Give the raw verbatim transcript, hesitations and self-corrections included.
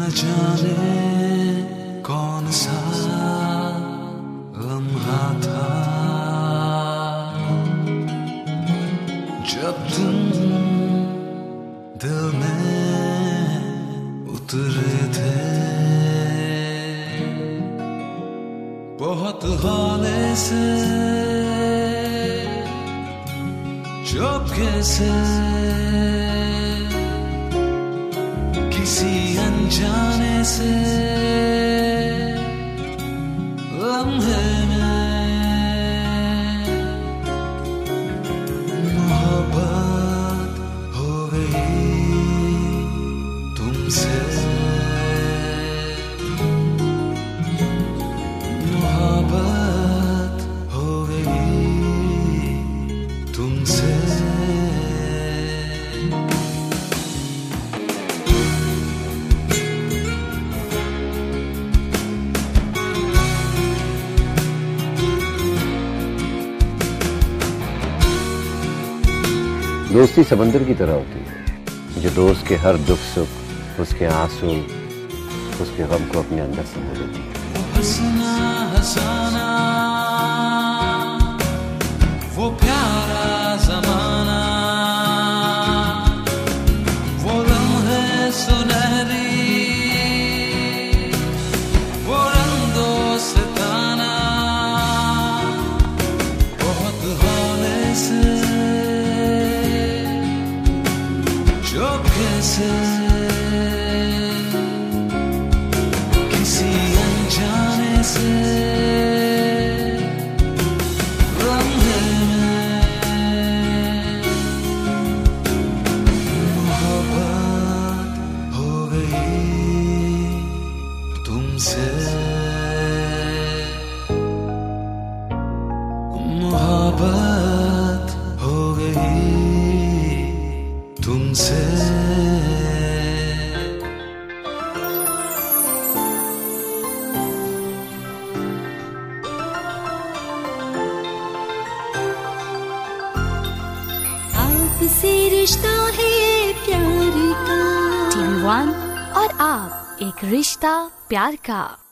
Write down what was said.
न जाने कौन सा लम्हा था जब तुम दिल में उतरे थे। बहुत हौले से चुपके से किसी अनजाने से लम्हे में मोहब्बत हो गई तुमसे। मोहब्बत हो गई तुमसे। दोस्ती समंदर की तरह होती है जो दोस्त के हर दुख सुख, उसके आंसू, उसके गम को अपने अंदर समो लेती है। हंसना हंसाना वो प्यारा जमाना, वो लम्हे सुनहरी, वो रंगो सिताना। बहुत हौले से चुपके से किसी अनजाने से लम्हे में मोहब्बत हो गई तुमसे। मोहब्बत हो गई तुमसे। आपसे रिश्ता है प्यार का। टीवी वन और आप, एक रिश्ता प्यार का।